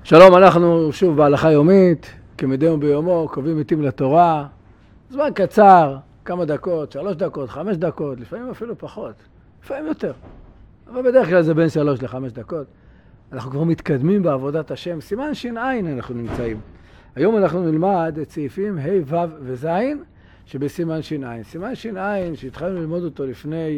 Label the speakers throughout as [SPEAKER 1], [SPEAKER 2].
[SPEAKER 1] שלום, אנחנו שוב בהלכה יומית, כמדי יום ביומו, קובעים עתים לתורה. זמן קצר, כמה דקות, 3 דקות, 5 דקות, לפעמים אפילו פחות, לפעמים יותר. אבל בדרך כלל זה בין 3 ל-5 דקות. אנחנו כבר מתקדמים בעבודת השם, סימן ש"ע אנחנו נמצאים. היום אנחנו נלמד את סעיפים ה' ו' וז' שבסימן ש"ע. סימן ש"ע שהתחלנו ללמוד אותו לפני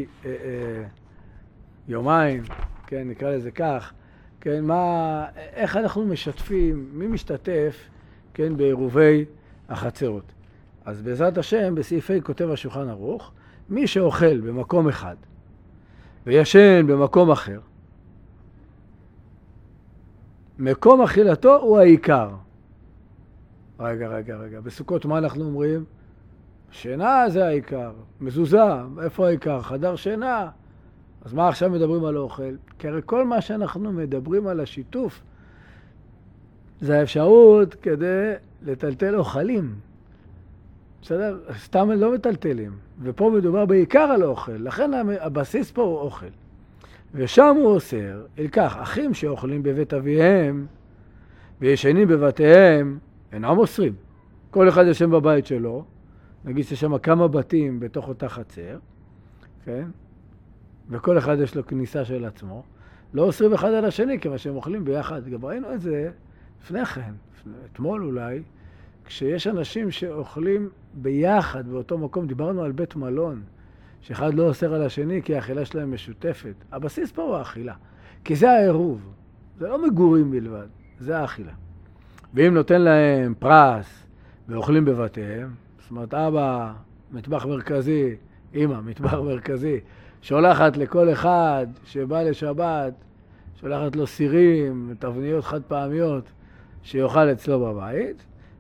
[SPEAKER 1] יומיים, כן, נקרא לזה כך. כן, איך אנחנו משתפים, מי משתתף, כן, בעירובי החצרות. אז בעזרת השם, בסעיפי כותב השולחן ערוך, מי שאוכל במקום אחד וישן במקום אחר, מקום אכילתו הוא העיקר. רגע, בסוכות מה אנחנו אומרים? שינה זה העיקר, מזוזה, איפה העיקר? חדר שינה. אז מה עכשיו מדברים על האוכל? כי הרי כל מה שאנחנו מדברים על השיתוף, זה האפשרות כדי לטלטל אוכלים. בסדר? סתם לא מטלטלים. ופה מדובר בעיקר על האוכל. לכן הבסיס פה הוא אוכל. ושם הוא אוסר, אל כך, אחים שאוכלים בבית אביהם וישנים בבתיהם, אינם אוסרים. כל אחד ישן בבית שלו, נגיד שיש שם כמה בתים בתוך אותה חצר, כן? וכל אחד יש לו כניסה של עצמו, לא אוסרים אחד על השני, כמה שהם אוכלים ביחד. גם ראינו את זה לפני כן, אתמול אולי, כשיש אנשים שאוכלים ביחד באותו מקום, דיברנו על בית מלון, שאחד לא אוסר על השני כי האכילה שלהם משותפת. הבסיס פה הוא האכילה, כי זה העירוב, זה לא מגורים בלבד, זה האכילה. ואם נותן להם פרס ואוכלים בבתיהם, זאת אומרת אבא, מטבח מרכזי, אמא, מטבח מרכזי, שולחת לכל אחד שבא לשבת, שולחת לו סירים, תבניות חד פעמיות, שיאכל אצלו בבית.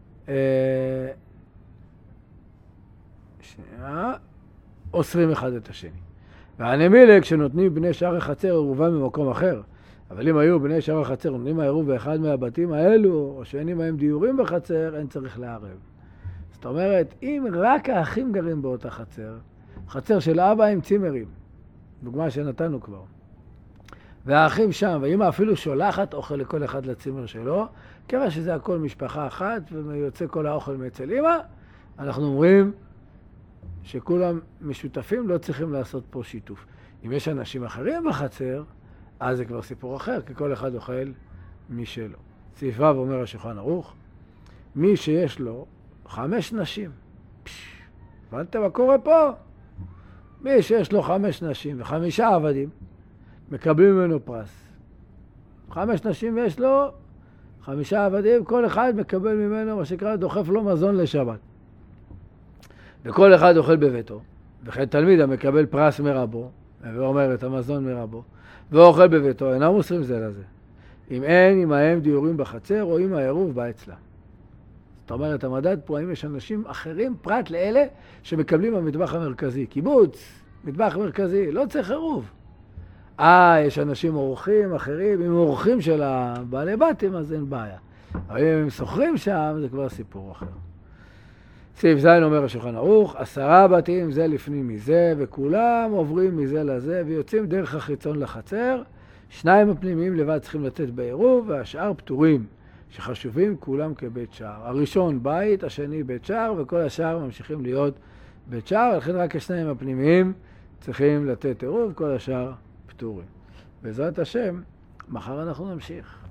[SPEAKER 1] אוסרים אחד את השני. והנמילה, כשנותנים בני שער החצר עירובם במקום אחר, אבל אם היו בני שער החצר נותנים העירוב באחד מהבתים האלו, או שאין מהם דיורים בחצר, אין צריך לערב. זאת אומרת, אם רק האחים גרים באותה חצר, חצר של אבא עם צימרים, דוגמה שנתנו כבר, והאחים שם, ואמא אפילו שולחת אוכל לכל אחד לצימר שלו, כיוון שזה הכל משפחה אחת, ויוצא כל האוכל מאצל אמא, אנחנו אומרים שכולם משותפים, לא צריכים לעשות פה שיתוף. אם יש אנשים אחרים בחצר, אז זה כבר סיפור אחר, כי כל אחד אוכל משלו. סעיף ו' אומר השולחן ערוך, מי שיש לו 5 נשים, הבנתם מה קורה פה? מי שיש לו 5 נשים ו5 עבדים, מקבלים ממנו פרס. 5 נשים יש לו, 5 עבדים, כל אחד מקבל ממנו מה שקרה, דוחף לו מזון לשבת. וכל אחד אוכל בביתו, וכן תלמיד המקבל פרס מרבו, ואומר את המזון מרבו, ואוכל בביתו, אינם מוסרים זה לזה. אם אין עמהם דיורים בחצר, או אם העירוב בא אצלה. זאת אומרת, המדד פה, האם יש אנשים אחרים פרט לאלה שמקבלים במטבח המרכזי. קיבוץ, מטבח מרכזי, לא צריך עירוב. יש אנשים אורחים אחרים, אם אורחים של הבעלי בתים, אז אין בעיה. אבל אם הם סוחרים שם, זה כבר סיפור אחר. סעיף ז' אומר השולחן ערוך, 10 בתים זה לפנים מזה, וכולם עוברים מזה לזה, ויוצאים דרך החיצון לחצר. 2 הפנימיים לבד צריכים לתת בעירוב, והשאר פטורים, שחשובים כולם כבית שער. הראשון בית, השני בית שער, וכל השאר ממשיכים להיות בית שער, ולכן רק 2 הפנימיים צריכים לתת עירוב, כל השאר פטורים. בעזרת השם, מחר אנחנו נמשיך.